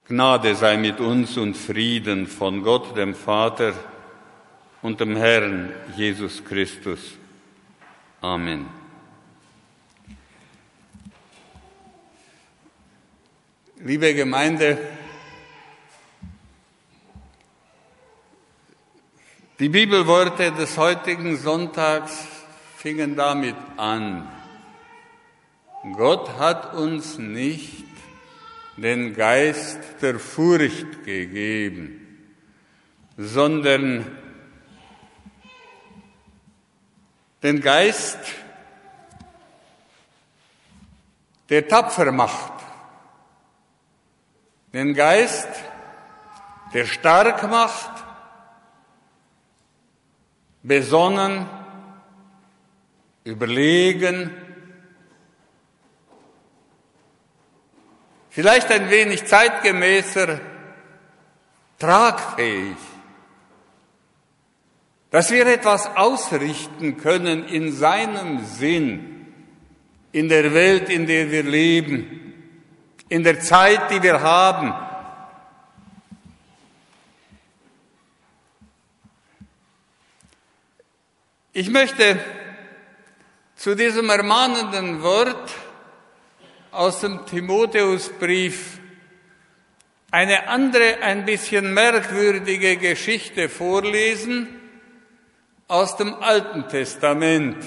Gnade sei mit uns und Frieden von Gott, dem Vater und dem Herrn Jesus Christus. Amen. Liebe Gemeinde, die Bibelworte des heutigen Sonntags fingen damit an: Gott hat uns nicht den Geist der Furcht gegeben, sondern den Geist, der tapfer macht, den Geist, der stark macht, besonnen, überlegen, vielleicht ein wenig zeitgemäßer, tragfähig, dass wir etwas ausrichten können in seinem Sinn, in der Welt, in der wir leben, in der Zeit, die wir haben. Ich möchte zu diesem ermahnenden Wort aus dem Timotheusbrief eine andere, ein bisschen merkwürdige Geschichte vorlesen aus dem Alten Testament.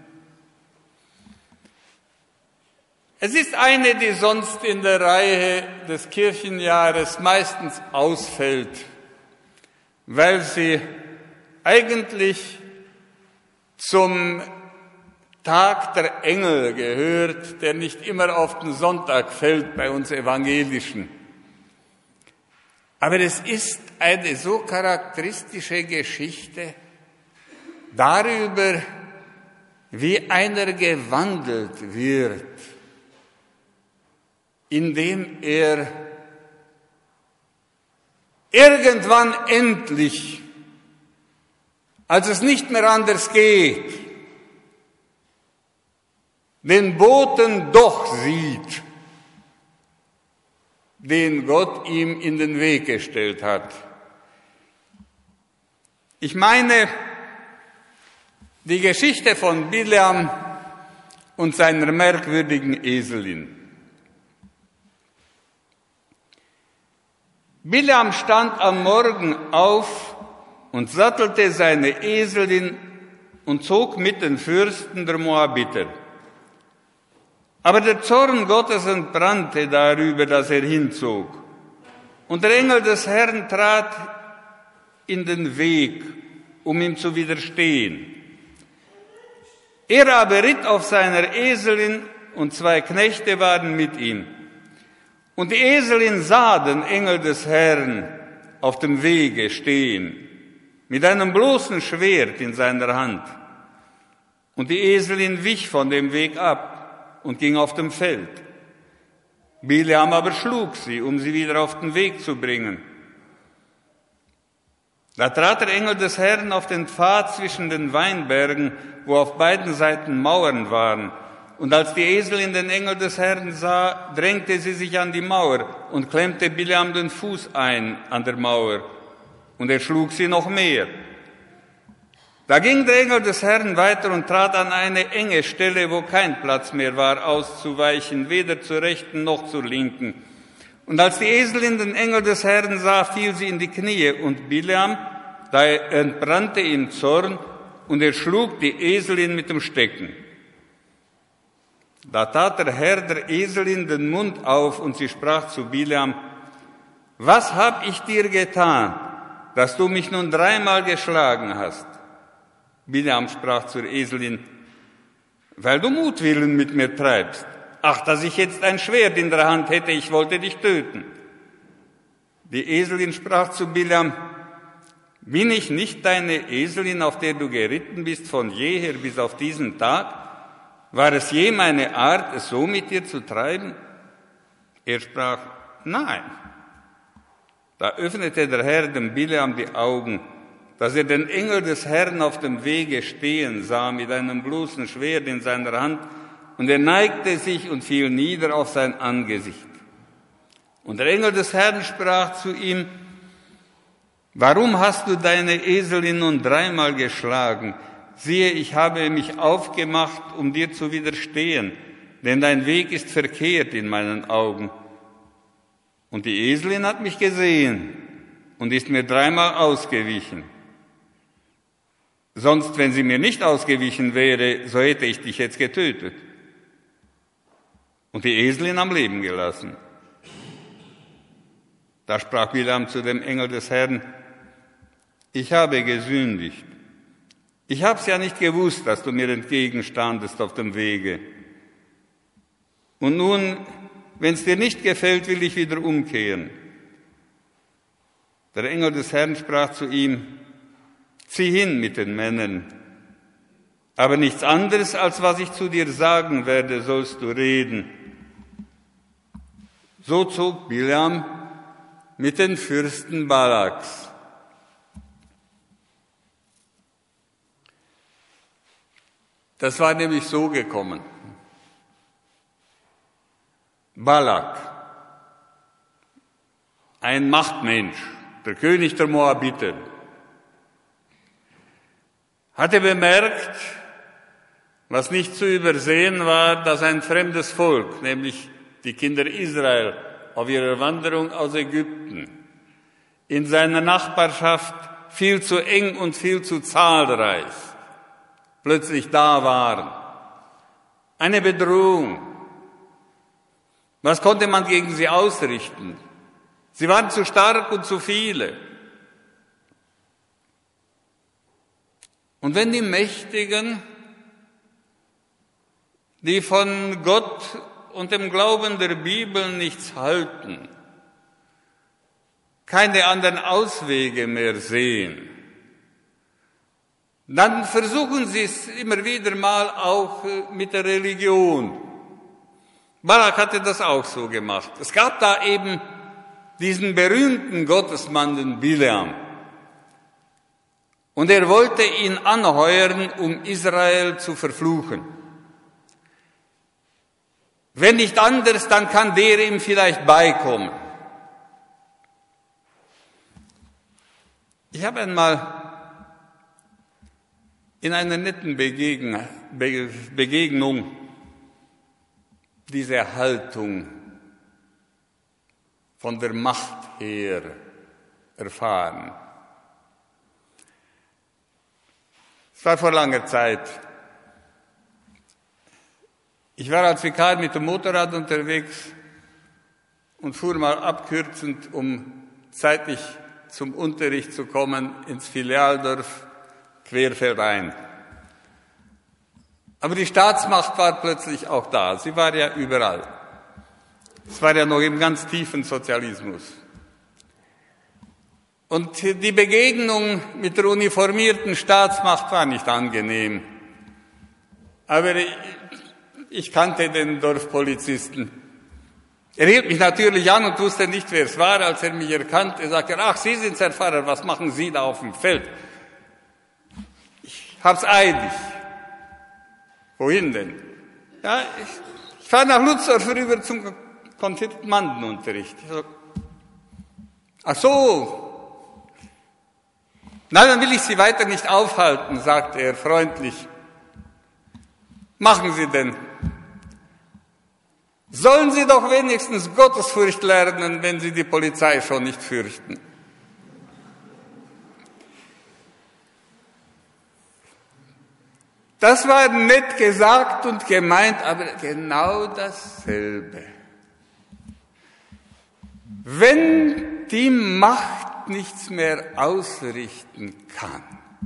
Es ist eine, die sonst in der Reihe des Kirchenjahres meistens ausfällt, weil sie eigentlich zum Tag der Engel gehört, der nicht immer auf den Sonntag fällt bei uns Evangelischen. Aber es ist eine so charakteristische Geschichte darüber, wie einer gewandelt wird, indem er irgendwann endlich, als es nicht mehr anders geht, den Boten doch sieht, den Gott ihm in den Weg gestellt hat. Ich meine die Geschichte von Bileam und seiner merkwürdigen Eselin. Bileam stand am Morgen auf und sattelte seine Eselin und zog mit den Fürsten der Moabiter. Aber der Zorn Gottes entbrannte darüber, dass er hinzog. Und der Engel des Herrn trat in den Weg, um ihm zu widerstehen. Er aber ritt auf seiner Eselin und 2 Knechte waren mit ihm. Und die Eselin sah den Engel des Herrn auf dem Wege stehen, mit einem bloßen Schwert in seiner Hand. Und die Eselin wich von dem Weg ab und ging auf dem Feld. Bileam aber schlug sie, um sie wieder auf den Weg zu bringen. Da trat der Engel des Herrn auf den Pfad zwischen den Weinbergen, wo auf beiden Seiten Mauern waren. Und als die Eselin den Engel des Herrn sah, drängte sie sich an die Mauer und klemmte Bileam den Fuß ein an der Mauer. Und er schlug sie noch mehr. Da ging der Engel des Herrn weiter und trat an eine enge Stelle, wo kein Platz mehr war, auszuweichen, weder zur rechten noch zur linken. Und als die Eselin den Engel des Herrn sah, fiel sie in die Knie. Und Bileam, da entbrannte ihm Zorn, und er schlug die Eselin mit dem Stecken. Da tat der Herr der Eselin den Mund auf, und sie sprach zu Bileam: Was hab ich dir getan, dass du mich nun 3-mal geschlagen hast? Bileam sprach zur Eselin: Weil du Mutwillen mit mir treibst. Ach, dass ich jetzt ein Schwert in der Hand hätte, ich wollte dich töten. Die Eselin sprach zu Bileam: Bin ich nicht deine Eselin, auf der du geritten bist, von jeher bis auf diesen Tag? War es je meine Art, es so mit dir zu treiben? Er sprach: Nein. Da öffnete der Herr dem Bileam die Augen, dass er den Engel des Herrn auf dem Wege stehen sah, mit einem bloßen Schwert in seiner Hand, und er neigte sich und fiel nieder auf sein Angesicht. Und der Engel des Herrn sprach zu ihm: Warum hast du deine Eselin nun 3-mal geschlagen? Siehe, ich habe mich aufgemacht, um dir zu widerstehen, denn dein Weg ist verkehrt in meinen Augen. Und die Eselin hat mich gesehen und ist mir 3-mal ausgewichen. Sonst, wenn sie mir nicht ausgewichen wäre, so hätte ich dich jetzt getötet und die Eselin am Leben gelassen. Da sprach Bileam zu dem Engel des Herrn: Ich habe gesündigt. Ich hab's ja nicht gewusst, dass du mir entgegenstandest auf dem Wege. Und nun, wenn's dir nicht gefällt, will ich wieder umkehren. Der Engel des Herrn sprach zu ihm: Zieh hin mit den Männern, aber nichts anderes, als was ich zu dir sagen werde, sollst du reden. So zog Bileam mit den Fürsten Balaks. Das war nämlich so gekommen. Balak, ein Machtmensch, der König der Moabiter, hatte bemerkt, was nicht zu übersehen war, dass ein fremdes Volk, nämlich die Kinder Israel, auf ihrer Wanderung aus Ägypten in seiner Nachbarschaft viel zu eng und viel zu zahlreich plötzlich da waren. Eine Bedrohung. Was konnte man gegen sie ausrichten? Sie waren zu stark und zu viele. Und wenn die Mächtigen, die von Gott und dem Glauben der Bibel nichts halten, keine anderen Auswege mehr sehen, dann versuchen sie es immer wieder mal auch mit der Religion. Balak hatte das auch so gemacht. Es gab da eben diesen berühmten Gottesmann, den Bileam. Und er wollte ihn anheuern, um Israel zu verfluchen. Wenn nicht anders, dann kann der ihm vielleicht beikommen. Ich habe einmal in einer netten Begegnung diese Haltung von der Macht her erfahren. Es war vor langer Zeit. Ich war als Vikar mit dem Motorrad unterwegs und fuhr mal abkürzend, um zeitig zum Unterricht zu kommen, ins Filialdorf querfeldein. Aber die Staatsmacht war plötzlich auch da. Sie war ja überall. Es war ja noch im ganz tiefen Sozialismus. Und die Begegnung mit der uniformierten Staatsmacht war nicht angenehm. Aber ich kannte den Dorfpolizisten. Er hielt mich natürlich an und wusste nicht, wer es war. Als er mich erkannte, sagte er: Ach, Sie sind Herr Pfarrer, was machen Sie da auf dem Feld? Ich hab's eilig. Wohin denn? Ja, ich fahre nach Lutzdorf rüber zum Konfirmandenunterricht. Ach so. Na, dann will ich Sie weiter nicht aufhalten, sagte er freundlich. Machen Sie denn. Sollen Sie doch wenigstens Gottesfurcht lernen, wenn Sie die Polizei schon nicht fürchten. Das war nett gesagt und gemeint, aber genau dasselbe. Wenn die Macht nichts mehr ausrichten kann,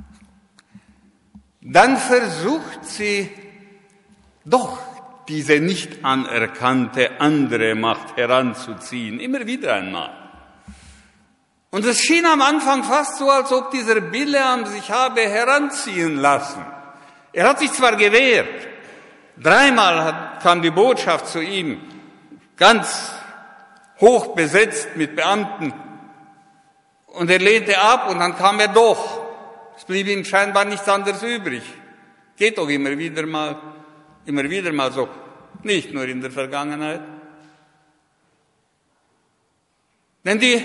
dann versucht sie doch diese nicht anerkannte andere Macht heranzuziehen, immer wieder einmal. Und es schien am Anfang fast so, als ob dieser Bileam sich habe heranziehen lassen. Er hat sich zwar gewehrt, 3-mal kam die Botschaft zu ihm, ganz hoch besetzt mit Beamten, und er lehnte ab und dann kam er doch. Es blieb ihm scheinbar nichts anderes übrig. Geht doch immer wieder mal so, nicht nur in der Vergangenheit. Denn die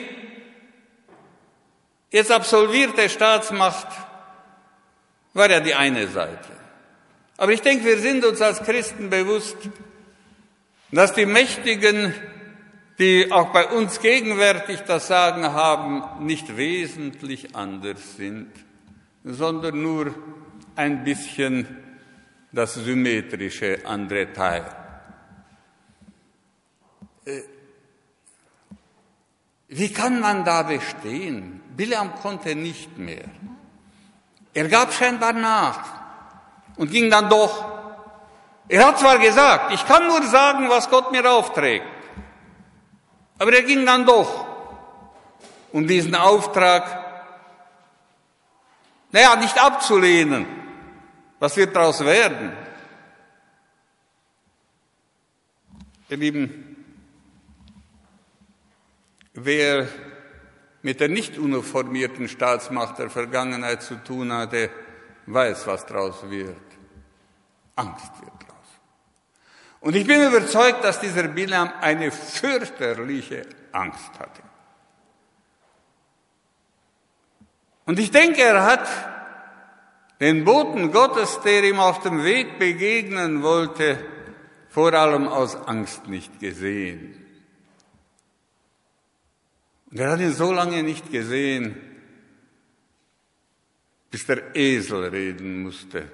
jetzt absolvierte Staatsmacht war ja die eine Seite. Aber ich denke, wir sind uns als Christen bewusst, dass die Mächtigen, die auch bei uns gegenwärtig das Sagen haben, nicht wesentlich anders sind, sondern nur ein bisschen das symmetrische andere Teil. Wie kann man da bestehen? Bileam konnte nicht mehr. Er gab scheinbar nach und ging dann doch. Er hat zwar gesagt, ich kann nur sagen, was Gott mir aufträgt, aber er ging dann doch, um diesen Auftrag, nicht abzulehnen. Was wird daraus werden? Ihr Lieben, wer mit der nicht uniformierten Staatsmacht der Vergangenheit zu tun hatte, weiß, was daraus wird. Angst wird daraus. Und ich bin überzeugt, dass dieser Bileam eine fürchterliche Angst hatte. Und ich denke, er hat den Boten Gottes, der ihm auf dem Weg begegnen wollte, vor allem aus Angst nicht gesehen. Und er hat ihn so lange nicht gesehen, bis der Esel reden musste.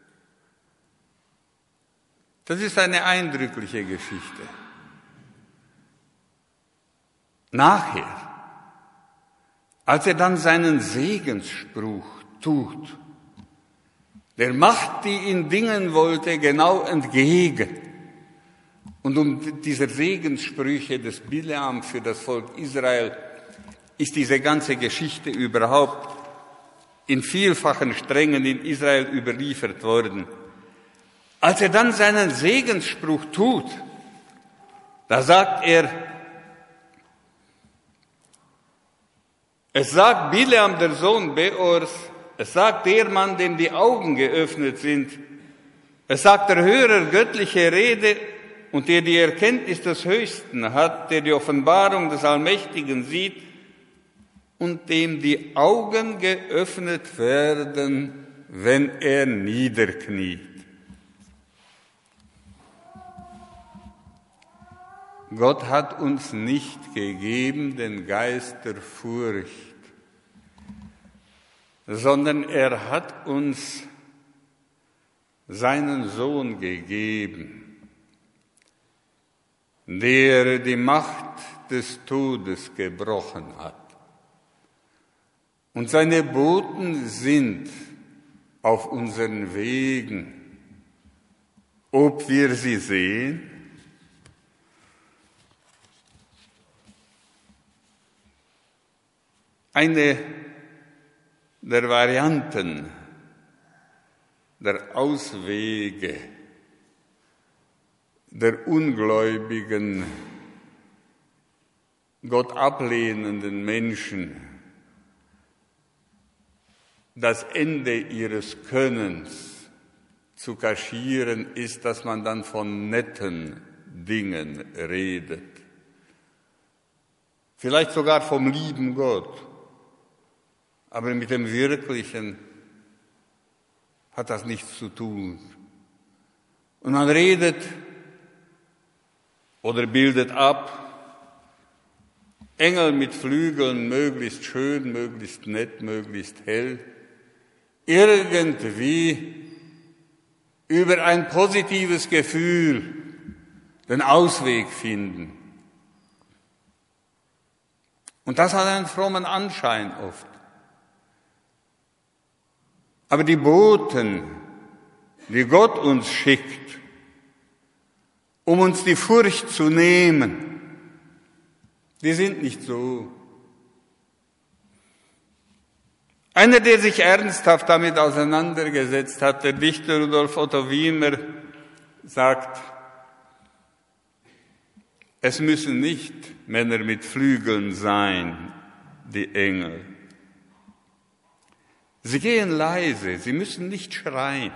Das ist eine eindrückliche Geschichte. Nachher, als er dann seinen Segensspruch tut, der Macht, die ihn dingen wollte, genau entgegen. Und um dieser Segenssprüche des Bileam für das Volk Israel ist diese ganze Geschichte überhaupt in vielfachen Strängen in Israel überliefert worden. Als er dann seinen Segensspruch tut, da sagt er, es sagt Bileam, der Sohn Beors, es sagt der Mann, dem die Augen geöffnet sind, es sagt der Hörer göttliche Rede und der die Erkenntnis des Höchsten hat, der die Offenbarung des Allmächtigen sieht und dem die Augen geöffnet werden, wenn er niederkniet. Gott hat uns nicht gegeben den Geist der Furcht, sondern er hat uns seinen Sohn gegeben, der die Macht des Todes gebrochen hat. Und seine Boten sind auf unseren Wegen, ob wir sie sehen. Eine der Varianten, der Auswege der ungläubigen, Gott ablehnenden Menschen, das Ende ihres Könnens zu kaschieren, ist, dass man dann von netten Dingen redet. Vielleicht sogar vom lieben Gott. Aber mit dem Wirklichen hat das nichts zu tun. Und man redet oder bildet ab, Engel mit Flügeln, möglichst schön, möglichst nett, möglichst hell, irgendwie über ein positives Gefühl den Ausweg finden. Und das hat einen frommen Anschein oft. Aber die Boten, die Gott uns schickt, um uns die Furcht zu nehmen, die sind nicht so. Einer, der sich ernsthaft damit auseinandergesetzt hat, der Dichter Rudolf Otto Wiemer, sagt, es müssen nicht Männer mit Flügeln sein, die Engel. Sie gehen leise, sie müssen nicht schreien.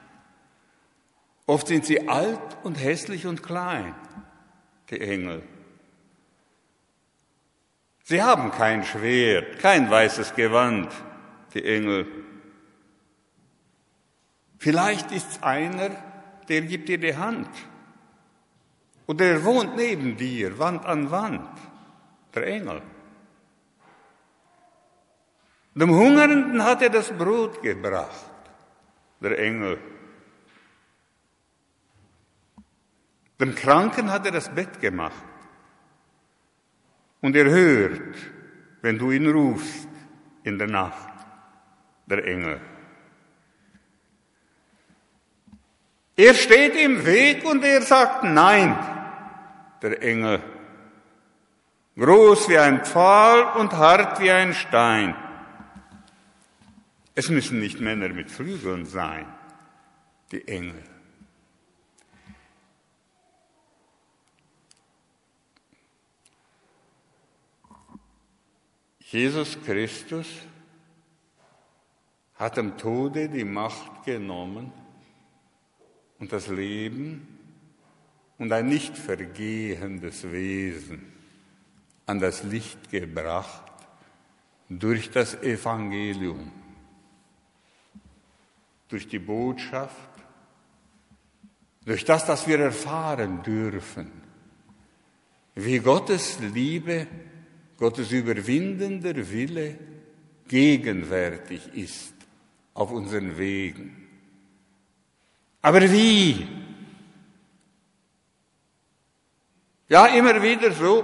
Oft sind sie alt und hässlich und klein, die Engel. Sie haben kein Schwert, kein weißes Gewand, die Engel. Vielleicht ist's einer, der gibt dir die Hand. Oder er wohnt neben dir, Wand an Wand, der Engel. Dem Hungernden hat er das Brot gebracht, der Engel. Dem Kranken hat er das Bett gemacht. Und er hört, wenn du ihn rufst in der Nacht, der Engel. Er steht im Weg und er sagt Nein, der Engel. Groß wie ein Pfahl und hart wie ein Stein. Es müssen nicht Männer mit Flügeln sein, die Engel. Jesus Christus hat dem Tode die Macht genommen und das Leben und ein nicht vergehendes Wesen an das Licht gebracht durch das Evangelium, durch die Botschaft, durch das, was wir erfahren dürfen, wie Gottes Liebe, Gottes überwindender Wille gegenwärtig ist auf unseren Wegen. Aber wie? Ja, immer wieder so,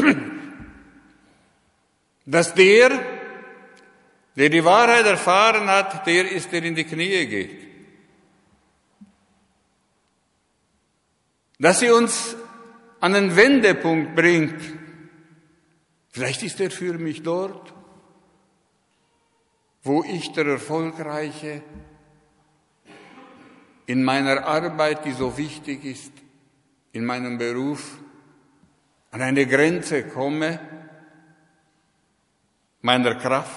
dass der die Wahrheit erfahren hat, der ist, der in die Knie geht. Dass sie uns an einen Wendepunkt bringt. Vielleicht ist er für mich dort, wo ich, der Erfolgreiche, in meiner Arbeit, die so wichtig ist, in meinem Beruf, an eine Grenze komme, meiner Kraft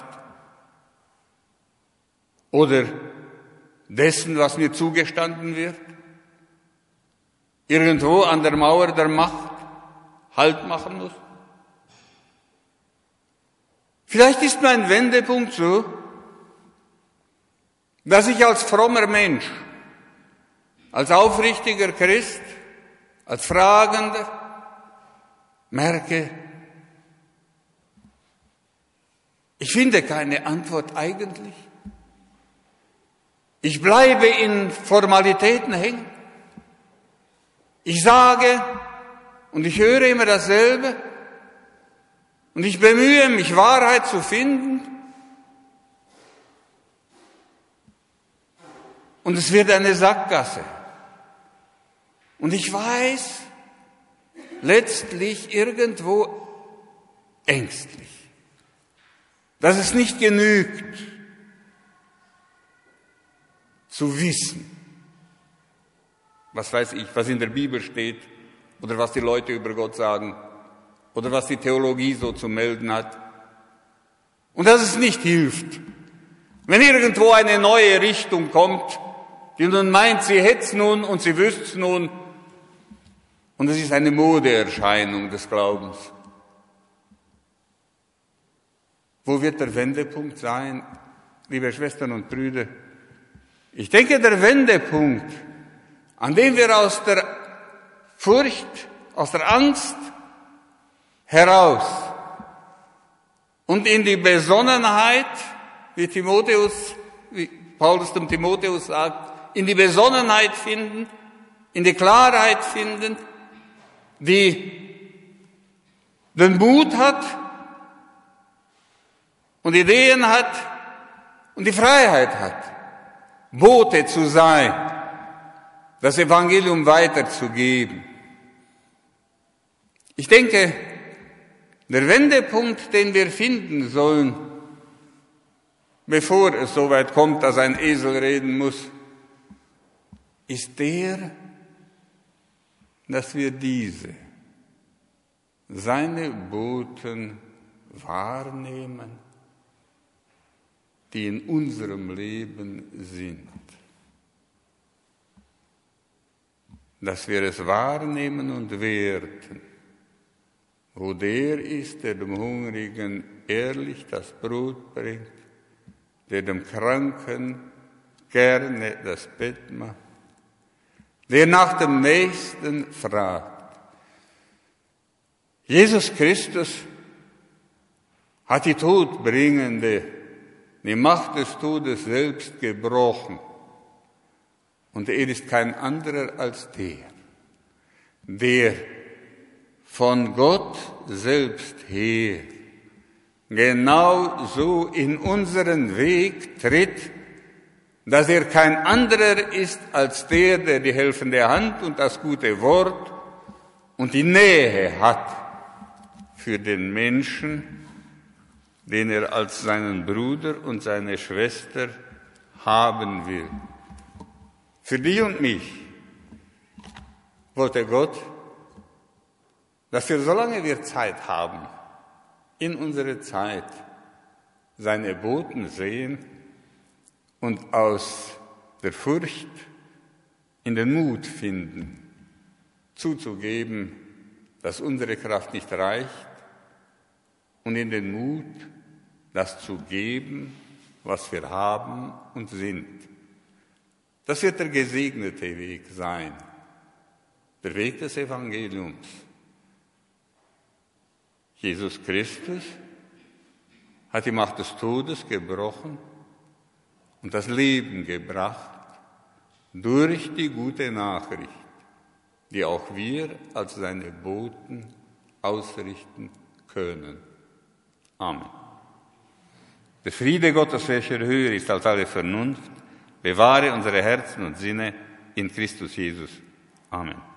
oder dessen, was mir zugestanden wird, irgendwo an der Mauer der Macht Halt machen muss. Vielleicht ist mein Wendepunkt so, dass ich als frommer Mensch, als aufrichtiger Christ, als Fragender merke, ich finde keine Antwort eigentlich. Ich bleibe in Formalitäten hängen. Ich sage und ich höre immer dasselbe. Und ich bemühe mich, Wahrheit zu finden. Und es wird eine Sackgasse. Und ich weiß, letztlich irgendwo ängstlich, dass es nicht genügt, zu wissen, was weiß ich, was in der Bibel steht oder was die Leute über Gott sagen oder was die Theologie so zu melden hat. Und dass es nicht hilft, wenn irgendwo eine neue Richtung kommt, die nun meint, sie hätt's nun und sie wüsst's nun, und es ist eine Modeerscheinung des Glaubens. Wo wird der Wendepunkt sein, liebe Schwestern und Brüder? Ich denke, der Wendepunkt, an dem wir aus der Furcht, aus der Angst heraus und in die Besonnenheit, wie Paulus dem Timotheus sagt, in die Besonnenheit finden, in die Klarheit finden, die den Mut hat und Ideen hat und die Freiheit hat, Bote zu sein, das Evangelium weiterzugeben. Ich denke, der Wendepunkt, den wir finden sollen, bevor es so weit kommt, dass ein Esel reden muss, ist der, dass wir seine Boten wahrnehmen, die in unserem Leben sind. Dass wir es wahrnehmen und werten, wo der ist, der dem Hungrigen ehrlich das Brot bringt, der dem Kranken gerne das Bett macht, der nach dem Nächsten fragt. Jesus Christus hat die todbringende, die Macht des Todes selbst gebrochen. Und er ist kein anderer als der von Gott selbst her genau so in unseren Weg tritt, dass er kein anderer ist als der die helfende Hand und das gute Wort und die Nähe hat für den Menschen, den er als seinen Bruder und seine Schwester haben will. Für dich und mich wollte Gott, dass wir, solange wir Zeit haben, in unserer Zeit seine Boten sehen und aus der Furcht in den Mut finden, zuzugeben, dass unsere Kraft nicht reicht, und in den Mut, das zu geben, was wir haben und sind. Das wird der gesegnete Weg sein, der Weg des Evangeliums. Jesus Christus hat die Macht des Todes gebrochen und das Leben gebracht durch die gute Nachricht, die auch wir als seine Boten ausrichten können. Amen. Der Friede Gottes, welcher höher ist als alle Vernunft, bewahre unsere Herzen und Sinne in Christus Jesus. Amen.